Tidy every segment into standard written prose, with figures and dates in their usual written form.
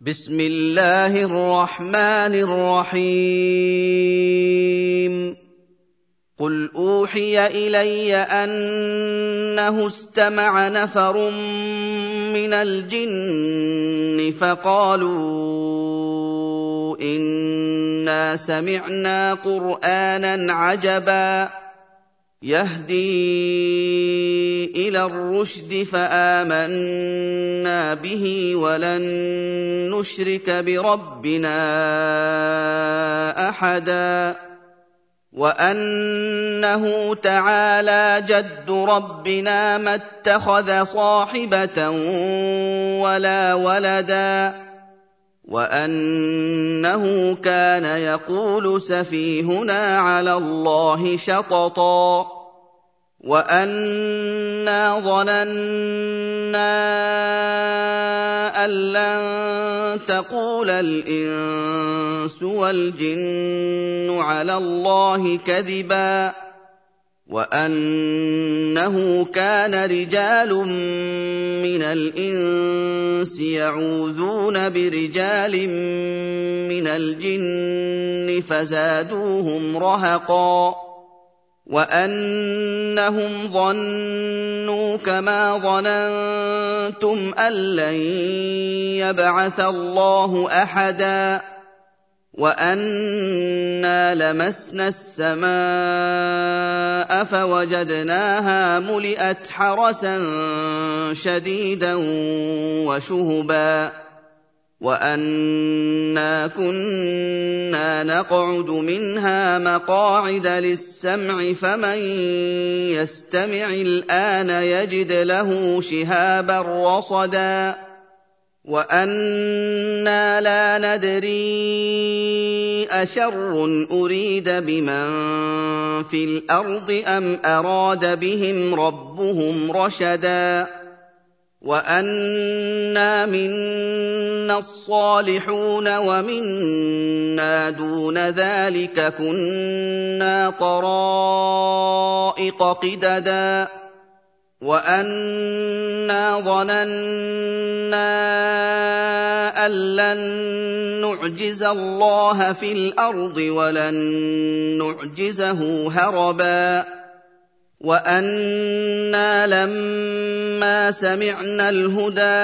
بسم الله الرحمن الرحيم قل أوحي إلي أنه استمع نفر من الجن فقالوا إنا سمعنا قرآنا عجبا يهدي إلى الرشد فآمنا به ولن نشرك بربنا أحدا وأنه تعالى جد ربنا ما اتخذ صاحبة ولا ولدا وأنه كان يقول سفيهنا على الله شططا وأنا ظننا أن لن تقول الإنس والجن على الله كذبا وأنه كان رجال من الإنس يعوذون برجال من الجن فزادوهم رهقا وأنهم ظنوا كما ظننتم أن لن يبعث الله أحدا وأنا لمسنا السماء فوجدناها ملئت حرسا شديدا وشهبا وأنا كنا نقعد منها مقاعد للسمع فمن يستمع الآن يجد له شهابا رصدا وأنا لا ندري أشر أريد بمن في الأرض أم أراد بهم ربهم رشدا وأنا منا الصالحون ومنا دون ذلك كنا طرائق قددا وأنا ظننا أن لن نعجز الله في الأرض ولن نعجزه هربا وأنا لما سمعنا الهدى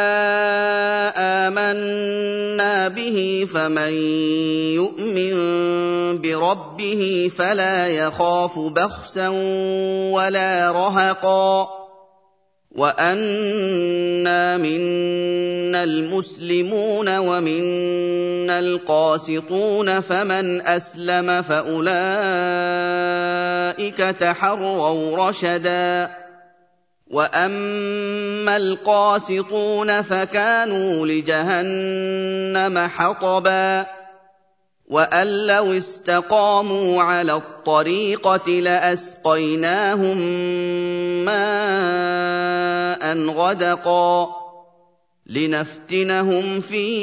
آمنا به فمن يؤمن بربه فلا يخاف بخسا ولا رهقا وأنا منا المسلمون ومنا القاسطون فمن أسلم فأولئك تحروا رشدا وأما القاسطون فكانوا لجهنم حطبا وأن لو استقاموا على الطريقة لأسقيناهم ماء غدقا لنفتنهم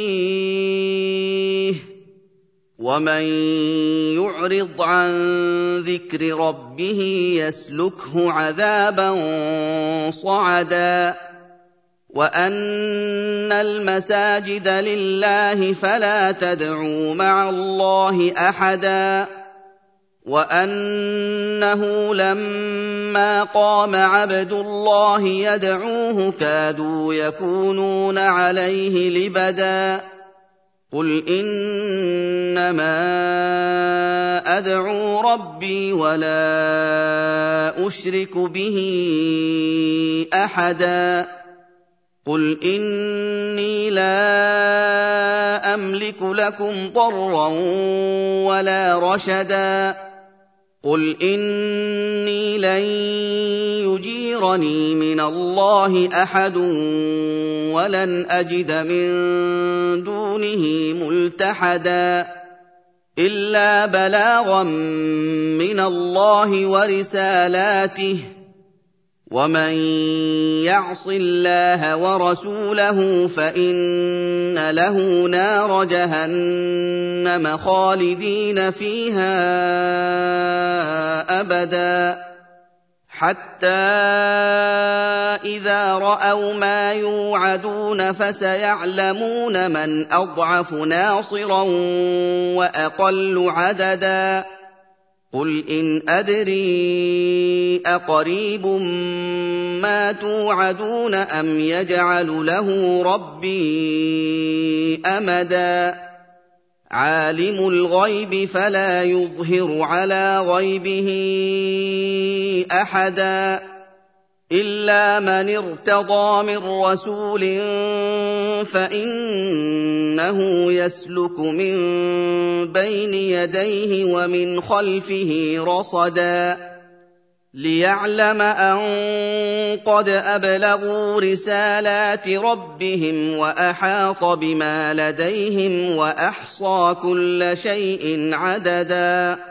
فيه ومن يعرض عن ذكر ربه يسلكه عذابا صعدا وأن المساجد لله فلا تدعوا مع الله أحدا وأنه لما قام عبد الله يدعوه كادوا يكونون عليه لبدا قل إنما أدعو ربي ولا أشرك به أحدا قل إني لا أملك لكم ضرا ولا رشدا قل إني لن يجيرني من الله أحد ولن أجد من دونه ملتحدا إلا بلاغا من الله ورسالاته ومن يعص الله ورسوله فإن له نار جهنم خالدين فيها أبدا حَتَّىٰ إِذَا رَأَوْا مَا يُوعَدُونَ فَسَيَعْلَمُونَ مَنْ أَضْعَفُ نَاصِرًا وَأَقَلُّ عَدَدًا قُلْ إِنْ أَدْرِي أَقَرِيبٌ مَّا تُوعَدُونَ أَمْ يَجْعَلُ لَهُ رَبِّي أَمَدًا عَالِمُ الْغَيْبِ فَلَا يُظْهِرُ عَلَىٰ غَيْبِهِ أَحَدًا إِلَّا مَنِ ارْتَضَىٰ مِن رَّسُولٍ فَإِنَّهُ يَسْلُكُ مِن بَيْنِ يَدَيْهِ وَمِنْ خَلْفِهِ رَصَدًا لِّيَعْلَمَ أَن قَدْ أَبْلَغُوا رِسَالَاتِ رَبِّهِمْ وَأَحَاطَ بِمَا لَدَيْهِمْ وَأَحْصَىٰ كُلَّ شَيْءٍ عَدَدًا